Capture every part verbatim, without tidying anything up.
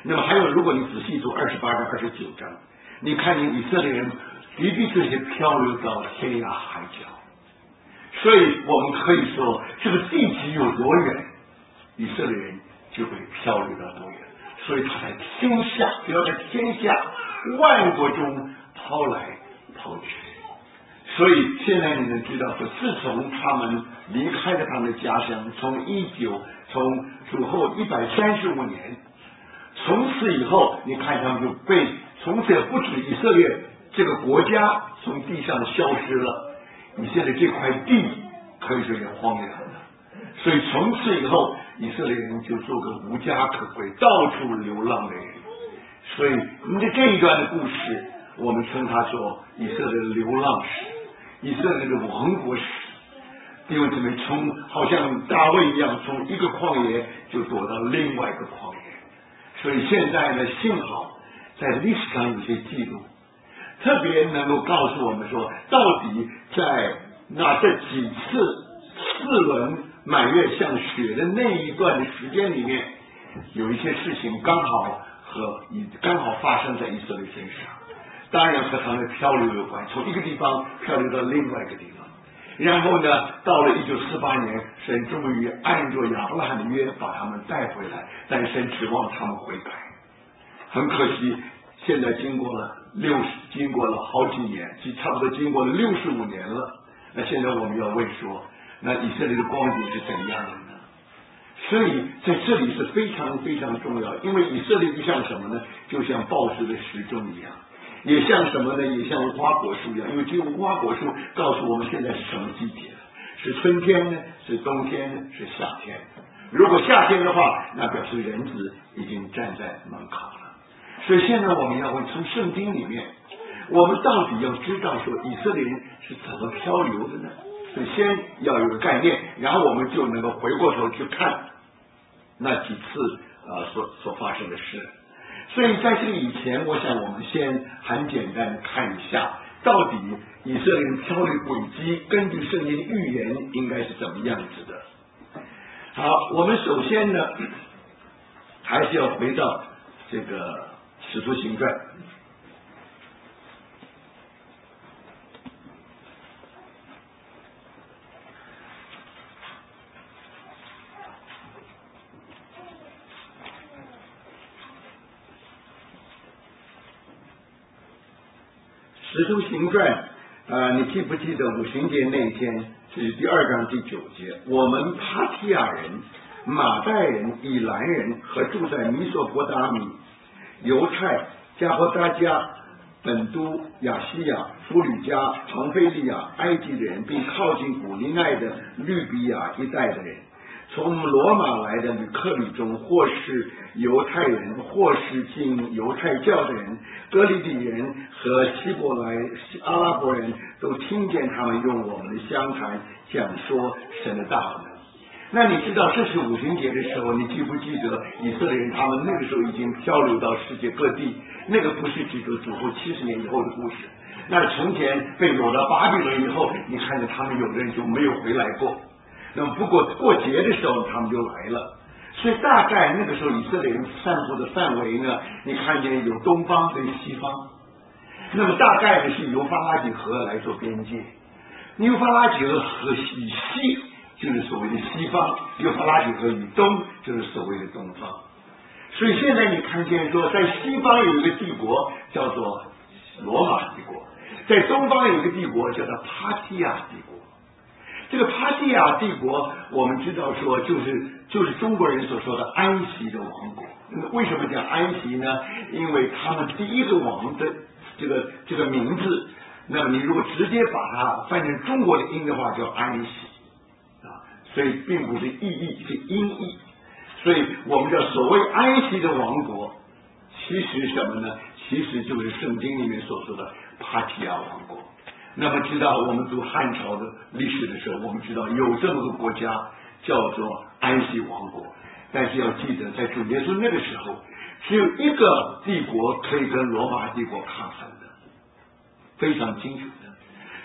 那么还有，如果你仔细读二十八章、二十九章，你看见以色列人的的确确漂流到天涯海角，所以我们可以说，这个地极有多远，以色列人就会漂流到多远。所以他在天下，只要在天下万国中抛来抛去。所以现在你能知道说，自从他们离开了他们的家乡，从一九从主后一百三十五年，从此以后，你看他们就被从此不止以色列这个国家从地上消失了，以色列这块地可以说也荒凉了。所以从此以后，以色列人就做个无家可归、到处流浪的人。所以这这一段的故事，我们称它做以色列的流浪史，以色列的亡国史。弟兄姊妹，从好像大卫一样，从一个旷野就躲到另外一个旷野。所以现在呢，幸好在历史上有些记录，特别能够告诉我们说，到底在那这几次四轮满月像雪的那一段的时间里面，有一些事情刚好和刚好发生在以色列身上，当然和他们的漂流有关，从一个地方漂流到另外一个地方。然后呢，到了一九四八年，神终于按照亚伯拉罕的约把他们带回来，但神指望他们悔改。很可惜，现在经过了六十，经过了好几年，差不多经过了六十五年了。那现在我们要问说，那以色列的光景是怎样的呢？所以在这里是非常非常重要，因为以色列就像什么呢？就像报纸的时钟一样。也像什么呢？也像无花果树一样，因为只有无花果树告诉我们现在是什么季节，是春天呢？是冬天呢？是夏天？如果夏天的话，那表示人子已经站在门口了。所以现在我们要问，从圣经里面，我们到底要知道说以色列人是怎么漂流的呢？所以先要有个概念，然后我们就能够回过头去看那几次呃所所发生的事。所以在这个以前，我想我们先很简单看一下，到底以色列人漂流轨迹根据圣经的预言应该是怎么样子的。好，我们首先呢，还是要回到这个使徒行传。使徒行传，呃，你记不记得五旬节那一天是第二章第九节？我们帕提亚人、马代人、以兰人和住在米索波达米、犹太、加波达加、本都、亚西亚、弗吕加、庞菲利亚、埃及的人，并靠近古利奈的律比亚一带的人，从罗马来的旅客里中，或是犹太人，或是进犹太教的人，哥利底人和希伯来阿拉伯人都听见他们用我们的相谈讲说神的大能。那你知道这是五旬节的时候，你记不记得以色列人他们那个时候已经漂流到世界各地？那个不是指着主后七十年以后的故事，那从前被掳到巴比伦以后，你看见他们有的人就没有回来过。那么不过过节的时候他们就来了，所以大概那个时候以色列人散布的范围呢，你看见有东方跟西方，那么大概呢是由法拉底河来做边界，由法拉底河和以西就是所谓的西方，由法拉底河以东就是所谓的东方。所以现在你看见说，在西方有一个帝国叫做罗马帝国，在东方有一个帝国叫做帕提亚帝国。这个帕提亚帝国，我们知道说，就是就是中国人所说的安息的王国。为什么讲安息呢？因为他们第一个王的这个这个名字，那么你如果直接把它翻成中国的音的话，叫安息啊，所以并不是意义，是音译。所以我们叫所谓安息的王国，其实什么呢？其实就是圣经里面所说的帕提亚王国。那么知道我们读汉朝的历史的时候，我们知道有这么个国家叫做安息王国，但是要记得在主耶稣那个时候，只有一个帝国可以跟罗马帝国抗衡的，非常清楚的。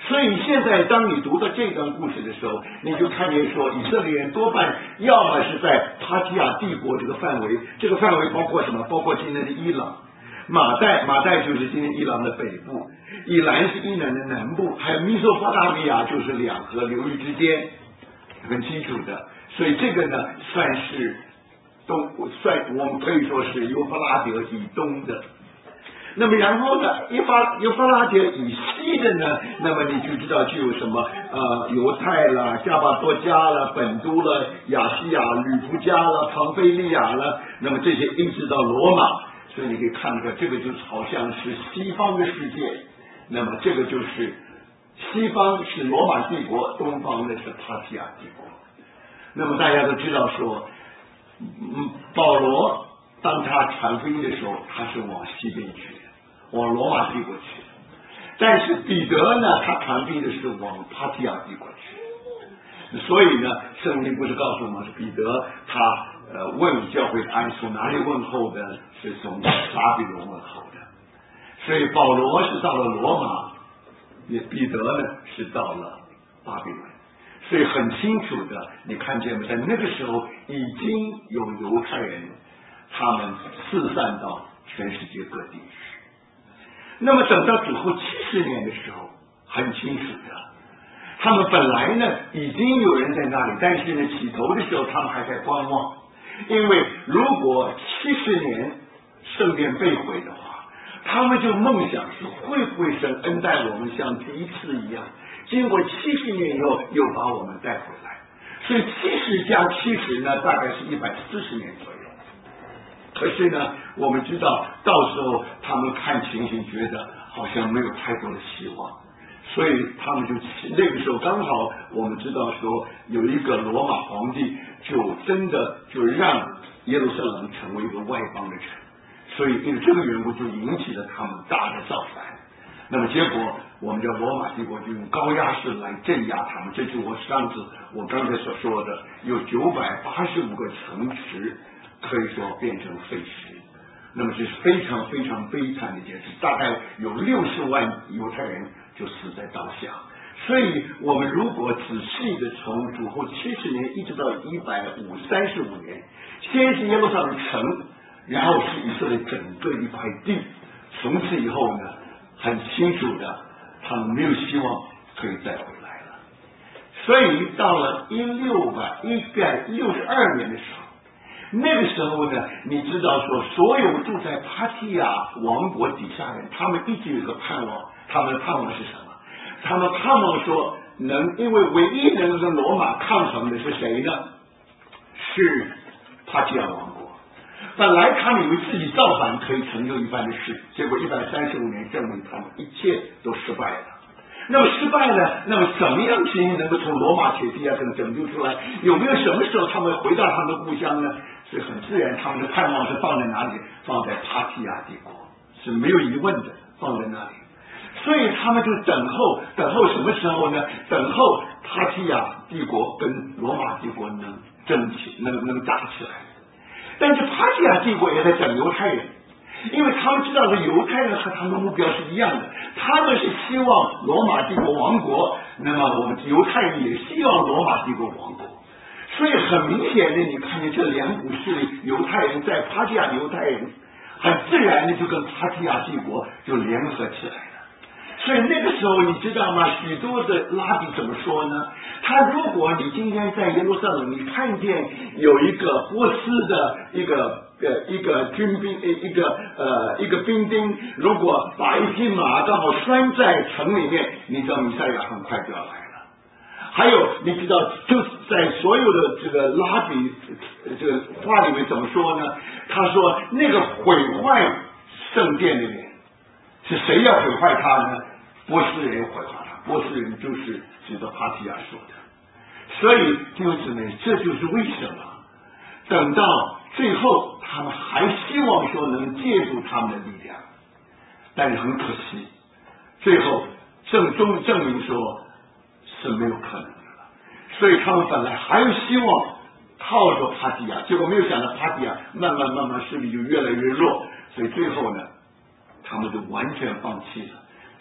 所以现在当你读到这段故事的时候，你就看见说以色列人多半要么是在帕提亚帝国这个范围，这个范围包括什么？包括今天的伊朗，马代马代就是今天伊朗的北部，以兰是伊朗的南部，还有米索波大米亚就是两河流域之间，很清楚的。所以这个呢算是东算我们可以说是幼发拉底河以东的。那么然后呢，幼发幼发拉底河以西的呢，那么你就知道就有什么呃犹太啦、加巴多加啦、本都啦、亚细亚、吕布加啦、庞菲利亚啦，那么这些一直到罗马，所以你可以看出来，这个就好像是西方的世界。那么这个就是西方是罗马帝国，东方的是帕提亚帝国。那么大家都知道说，嗯，保罗当他传福音的时候，他是往西边去的，往罗马帝国去的。但是彼得呢，他传福音的是往帕提亚帝国去的。所以呢，圣经不是告诉我们，是彼得他呃问教会的安从哪里问候的，是从巴比伦问候的。所以保罗是到了罗马，也彼得呢是到了巴比伦。所以很清楚的，你看见没？在那个时候已经有犹太人，他们四散到全世界各地去。那么等到主后七十年的时候，很清楚的，他们本来呢已经有人在那里，但是呢起头的时候他们还在观望，因为如果七十年圣殿被毁的话，他们就梦想说会不会神恩待我们像第一次一样，经过七十年以后又把我们带回来。所以七十加七十呢，大概是一百四十年左右。可是呢，我们知道到时候他们看情形觉得好像没有太多的希望，所以他们就那个时候刚好我们知道说有一个罗马皇帝就真的就让耶路撒冷成为一个外邦的城，所以因为这个缘故就引起了他们大的造反。那么结果我们的罗马帝国就用高压式来镇压他们，这就是我上次我刚才所说的，有九百八十五个城池可以说变成废墟。那么这是非常非常悲惨的一件事，大概有六十万犹太人就死在刀下。所以我们如果仔细的从主后七十年一直到一百五三十五年，先是耶路撒冷城，然后是以色列整个一块地，从此以后呢很清楚的他们没有希望可以再回来了。所以到了一六百一百六十二年的时候，那个时候呢，你知道说所有住在帕提亚王国底下人，他们一直有个盼望，他们的盼望是什么？他们盼望说能，因为唯一能跟罗马抗衡的是谁呢？是帕提亚王国。本来他们以为自己造反可以成就一番的事，结果一百三十五年证明他们一切都失败了。那么失败了，那么怎么样行能够从罗马铁蹄啊等拯救出来？有没有什么时候他们回到他们的故乡呢？是很自然，他们的盼望是放在哪里？放在帕提亚帝国，是没有疑问的，放在那里。所以他们就等候，等候什么时候呢？等候帕提亚帝国跟罗马帝国能争起，能能打起来。但是帕提亚帝国也在等犹太人，因为他们知道的犹太人和他们的目标是一样的，他们是希望罗马帝国亡国，那么我们犹太人也希望罗马帝国亡国。所以很明显的，你看见这两股势力，犹太人在帕提亚，犹太人很自然的就跟帕提亚帝国就联合起来了。所以那个时候你知道吗？许多的拉比怎么说呢？他如果你今天在耶路撒冷，你看见有一个波斯的一个呃一个军兵一个呃一个兵丁，如果把一匹马刚好拴在城里面，你知道弥赛亚很快就要来了。还有你知道，就在所有的这个拉比这个话里面怎么说呢？他说那个毁坏圣殿的人是谁要毁坏他呢？波斯人毁坏他，波斯人就是指着帕提亚说的。所以弟兄姊妹，这就是为什么等到最后他们还希望说能借助他们的力量，但是很可惜，最后证终证明说是没有可能的了。所以他们本来还有希望靠着帕提亚，结果没有想到帕提亚慢慢慢慢势力就越来越弱，所以最后呢他们就完全放弃了。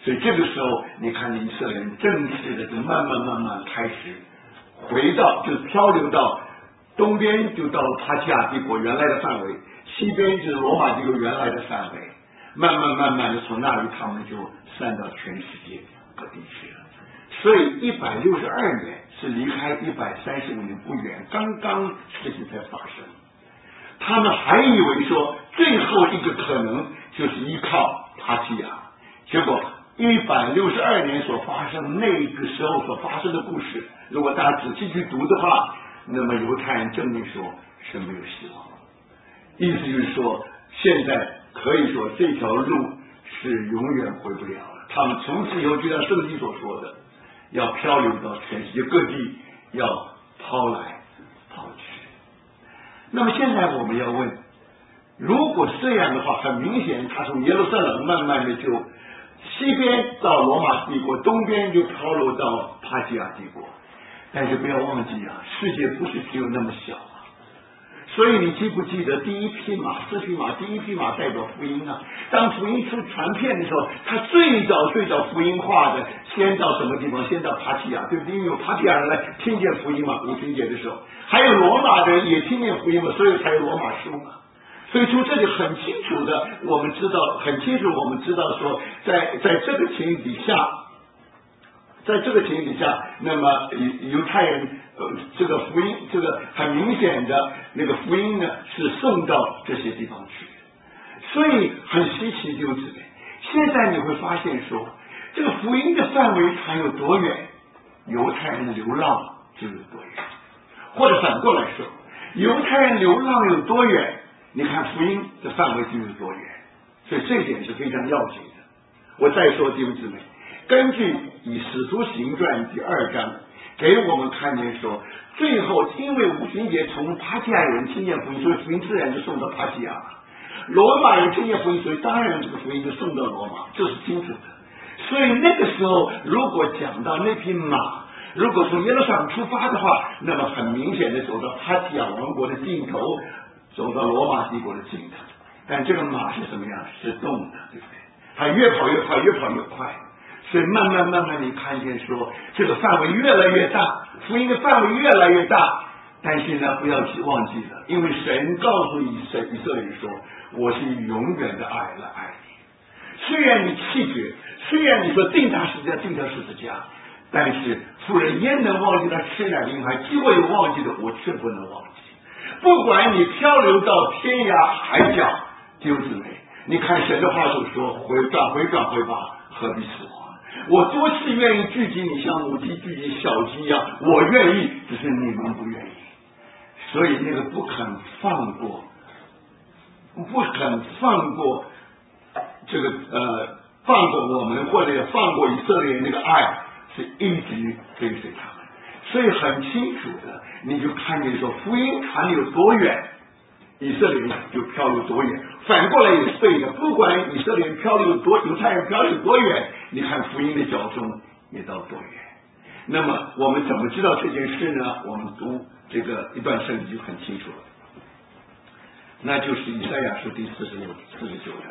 所以这个时候，你看以色列人正式的就慢慢慢慢开始回到，就漂流到东边，就到了帕提亚帝国原来的范围，西边就是罗马帝国原来的范围，慢慢慢慢的从那里他们就散到全世界各地去了。所以一百六十二年是离开一百三十五年不远，刚刚事情才发生。他们还以为说最后一个可能就是依靠帕提亚，结果一百六十二年所发生那个时候所发生的故事，如果大家仔细去读的话，那么犹太人证明说是没有希望。意思就是说，现在可以说这条路是永远回不了了。他们从此以后就像圣经所说的，要漂流到全世界各地，要抛来抛去。那么现在我们要问，如果是这样的话，很明显他从耶路撒冷慢慢的就西边到罗马帝国，东边就漂流到帕提亚帝国。但是不要忘记啊，世界不是只有那么小啊。所以你记不记得第一匹马，四匹马，第一匹马代表福音啊。当福音出传遍的时候，他最早最早福音化的，先到什么地方？先到帕提亚，对不对？因为有帕提亚人来听见福音嘛，五旬节的时候，还有罗马人也听见福音嘛，所以才有罗马书嘛。所以从这里很清楚的，我们知道，很清楚我们知道说，在在这个情形底下。在这个情形底下，那么犹太人呃这个福音，这个很明显的那个福音呢，是送到这些地方去，所以很稀奇弟兄姊妹。现在你会发现说，这个福音的范围它有多远，犹太人流浪就有多远，或者反过来说，犹太人流浪有多远，你看福音的范围就有多远。所以这一点是非常要紧的。我再说弟兄姊妹，根据以使徒行传第二章给我们看见说，最后因为五旬节从帕提亚人听见福音，所以福音自然就送到帕提亚了。罗马人听见福音，所以当然这个福音就送到罗马，这是清楚的。所以那个时候如果讲到那匹马，如果从耶路撒冷出发的话，那么很明显的走到帕提亚王国的尽头，走到罗马帝国的尽头。但这个马是什么样？是动的，对不对？它越跑越快，越跑越快。所以慢慢慢慢你看见说，这个范围越来越大，福音的范围越来越大。但是呢，不要去忘记了，因为神告诉以色以色列人说，我是以永远的爱来爱你。虽然你弃绝，虽然你说定他十字架，定他十字架，但是妇人焉能忘记他吃奶的婴孩？既我有忘记的，我却不能忘记。不管你漂流到天涯海角，弟兄姊妹，你看神的话所说，回转回转回吧，何必死亡？我多次愿意聚集你，像母鸡聚集小鸡一样，我愿意，只是你们不愿意。所以那个不肯放过，不肯放过这个呃，放过我们，或者放过以色列人那个爱，是一直追随他们。所以很清楚的，你就看见说，福音传有多远，以色列人就漂流多远。反过来也是对的，不管以色列人漂流多，犹太人漂流多远，你看福音的脚踪也到多远。那么我们怎么知道这件事呢？我们读这个一段圣经就很清楚了，那就是以赛亚书第四十六、四十九章。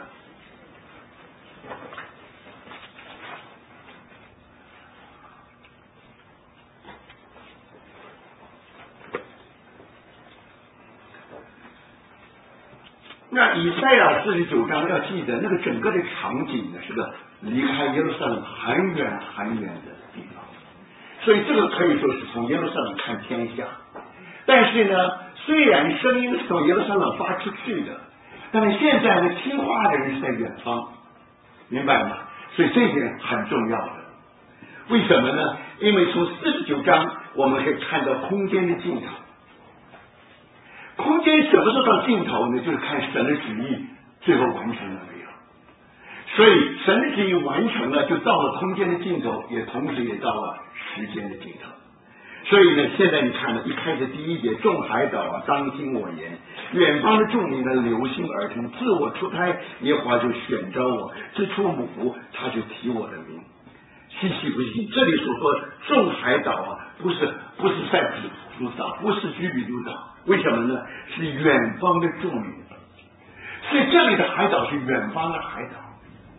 那以赛亚四十九章要记得，那个整个的场景呢，是个离开耶路撒冷很远很远的地方，所以这个可以说是从耶路撒冷看天下。但是呢，虽然声音是从耶路撒冷发出去的，但是现在呢，听话的人是在远方，明白吗？所以这一点很重要的。为什么呢？因为从四十九章我们可以看到空间的尽头。空间什么时候到尽头呢？就是看神的旨意最后完成了没有。所以神的旨意完成了，就到了空间的尽头，也同时也到了时间的尽头。所以呢，现在你看了一开始第一节，众海岛啊，当听我言，远方的众民呢，留心而听。自我出胎，耶和华就选召我，自出母腹，他就提我的名。稀奇不稀？这里所说众海岛啊，不是不是塞浦路斯岛，不是居比路岛。为什么呢？是远方的众民，所以这里的海岛是远方的海岛。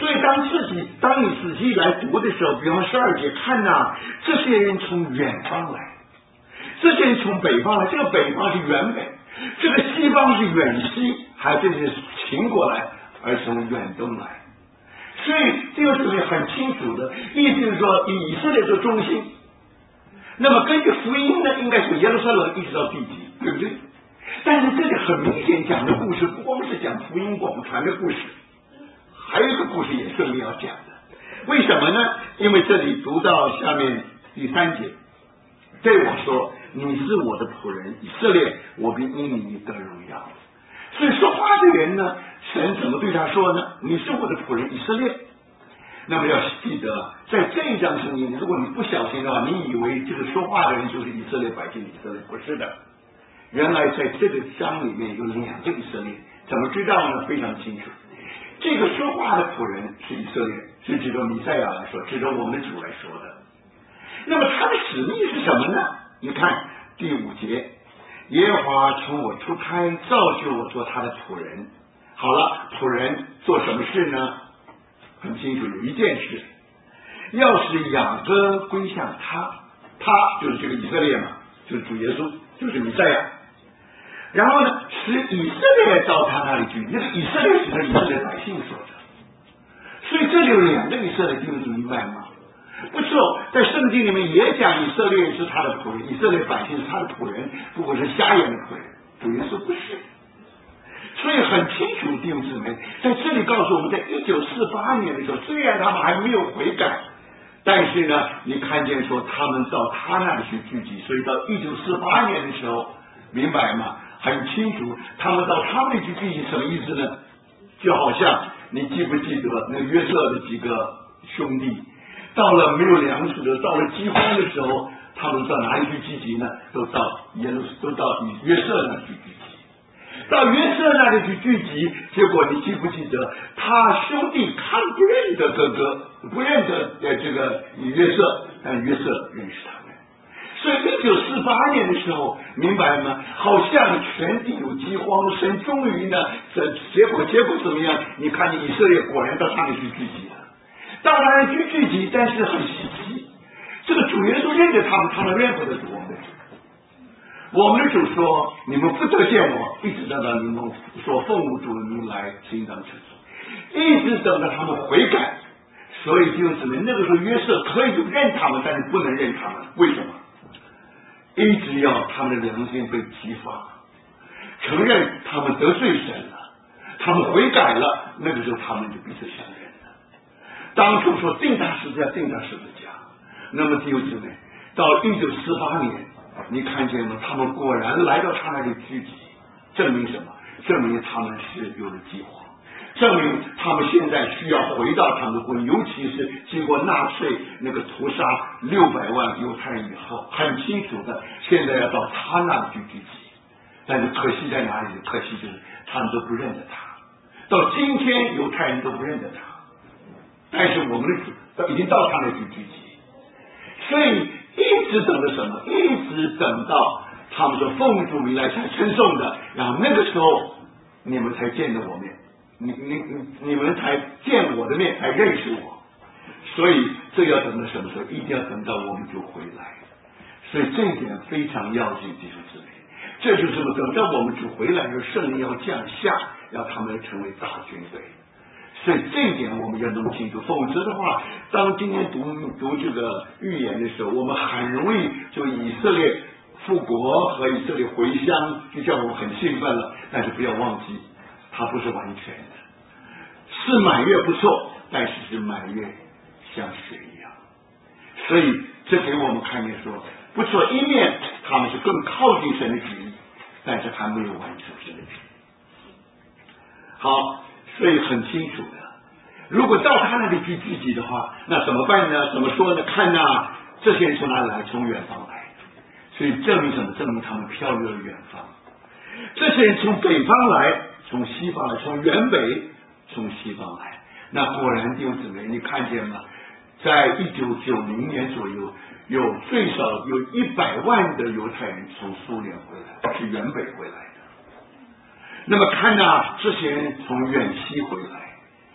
所以当自己当你仔细来读的时候，比方十二节看呐、啊，这些人从远方来，这些人从北方来，这个北方是远北，这个西方是远西，还有这些秦过来，而从远东来。所以这个是很清楚的，意思是说以以色列做中心。那么根据福音呢，应该是耶路撒冷一直到地极，对不对？但是这里很明显讲的故事，不光是讲福音广传的故事，还有一个故事也顺便要讲的。为什么呢？因为这里读到下面第三节，对我说：“你是我的仆人以色列，我必因你得荣耀。”所以说话的人呢，神怎么对他说呢？你是我的仆人以色列。那么要记得，在这一章圣经，如果你不小心的话，你以为这个说话的人就是以色列百姓，以色列不是的。原来在这个章里面有两个以色列，怎么知道呢？非常清楚。这个说话的仆人是以色列，是指着弥赛亚来说，指着我们的主来说的。那么他的使命是什么呢？你看第五节，耶和华从我出胎，造就我做他的仆人。好了，仆人做什么事呢？很清楚，有一件事，要使雅各归向他，他就是这个以色列嘛，就是主耶稣，就是弥赛亚。然后呢，使以色列到他那里去，那个以色列是他以色列百姓说的。所以这里有两个以色列，听得明白吗？不错，在圣经里面也讲以色列是他的仆人，以色列百姓是他的仆人，不过是瞎眼的仆人，主耶稣不是。所以很清楚，弟兄姊妹，在这里告诉我们，在一九四八年的时候，虽然他们还没有悔改，但是呢，你看见说他们到他那里去聚集，所以到一九四八年的时候，明白吗？很清楚，他们到他们那里去聚集什么意思呢？就好像你记不记得那约瑟的几个兄弟，到了没有粮食的，到了饥荒的时候，他们到哪里去聚集呢？都到耶路，都到约瑟那里去聚集。到约瑟那里去聚集，结果你记不记得，他兄弟看不认得哥哥，不认得呃这个约瑟，但约瑟认识他们。所以一九四八年的时候，明白吗？好像全地有饥荒，神终于呢，这结果结果怎么样？你看见以色列果然到那里去聚集了，到那里去聚集，但是很稀奇，这个主耶稣认得他们，他们认不得主我们的主。我们的主说：“你们不得见我，一直等到你们所奉我主的名来应当吃主，一直等到他们悔改。”所以弟兄姊妹，那个时候约瑟可以认他们，但是不能认他们，为什么？一直要他们的良心被激发，承认他们得罪神了，他们悔改了，那个时候他们就彼此相认了。当初说定他十字架，定他十字架，那么弟兄姊妹，到一九四八年。你看见吗？他们果然来到他那里聚集，证明什么？证明他们是有了计划，证明他们现在需要回到他们的国，尤其是经过纳粹那个屠杀六百万犹太人以后，很清楚的，现在要到他那里去聚集。但是可惜在哪里？可惜就是他们都不认得他，到今天犹太人都不认得他，但是我们的主已经到他那里去聚集，所以。一直等着什么？一直等到他们说奉主名来才称颂的，然后那个时候你们才见得我面，你你你你们才见我的面，才认识我。所以这要等到什么时候？一定要等到我们主回来。所以这一点非常要紧，弟兄姊妹。这就是什么？等到我们主回来的时候，圣灵要降下，要他们成为大军队。所以这一点我们要弄清楚，否则的话，当今天读读这个预言的时候，我们很容易就以色列复国和以色列回乡，就叫我们很兴奋了。但是不要忘记，它不是完全的，是满月不错，但是是满月像水一样。所以这给我们看见说，不错，一面他们是更靠近神的旨意，但是还没有完成神的旨意。好。所以很清楚的，如果到他那里去聚集的话，那怎么办呢？怎么说呢？看呐，这些人从哪里来？从远方来，所以证明什么？证明他们漂流了远方。这些人从北方来，从西方来，从远北，从西方来。那果然弟兄姊妹，你看见吗？在一九九零年左右，有最少有一百万的犹太人从苏联回来，是远北回来的。那么看呐，这些人从远西回来，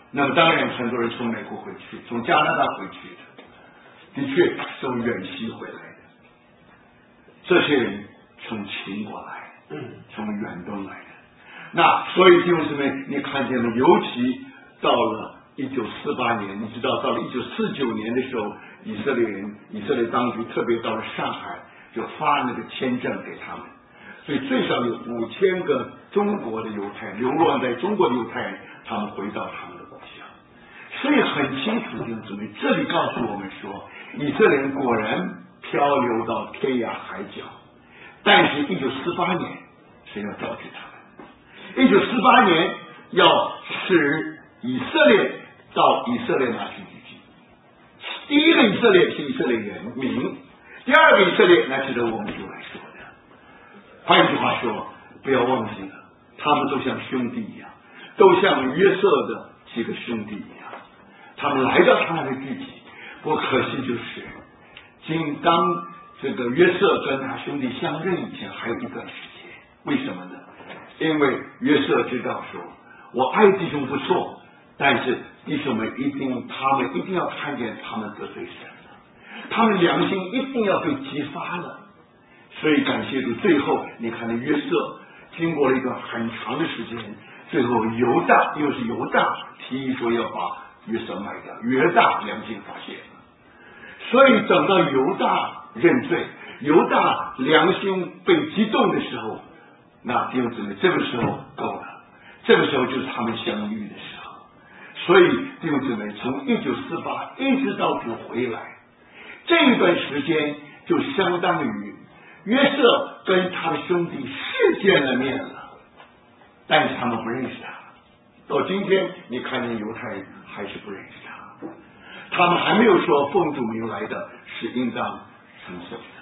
那么当然很多人从美国回去，从加拿大回去的，的确从远西回来的。这些人从秦国来，从远东来的。那所以弟兄姊妹，你看见了，尤其到了一九四八年，你知道到了一九四九年的时候，以色列人以色列当局特别到了上海，就发那个签证给他们，所以最少有五千个中国的犹太流落在中国的犹太人，他们回到他们的故乡。所以很清楚弟兄姊妹，这里告诉我们说，以色列人果然漂流到天涯海角，但是一九四八年神要召集他们。一九四八年要使以色列到以色列那去聚集。第一个以色列是以色列人民，第二个以色列那值得我们就来说的。换一句话说，不要忘记了，他们都像兄弟一样，都像约瑟的几个兄弟一样，他们来到他那里聚集。不过可惜就是，今当这个约瑟跟他兄弟相认以前，还有一段时间。为什么呢？因为约瑟知道说，我爱弟兄不错，但是弟兄们一定，他们一定要看见他们得罪神了，他们良心一定要被激发了。所以感谢主，最后你看那约瑟经过了一段很长的时间，最后犹大又是犹大提议说要把约瑟卖掉，约大良心发现了。所以等到犹大认罪，犹大良心被激动的时候，那弟兄姊妹，这个时候够了，这个时候就是他们相遇的时候。所以弟兄姊妹，从一九四八一直到主回来这一段时间，就相当于约瑟跟他的兄弟是见了面了，但是他们不认识他。到今天你看见犹太人还是不认识他，他们还没有说奉主名来的是应当承受。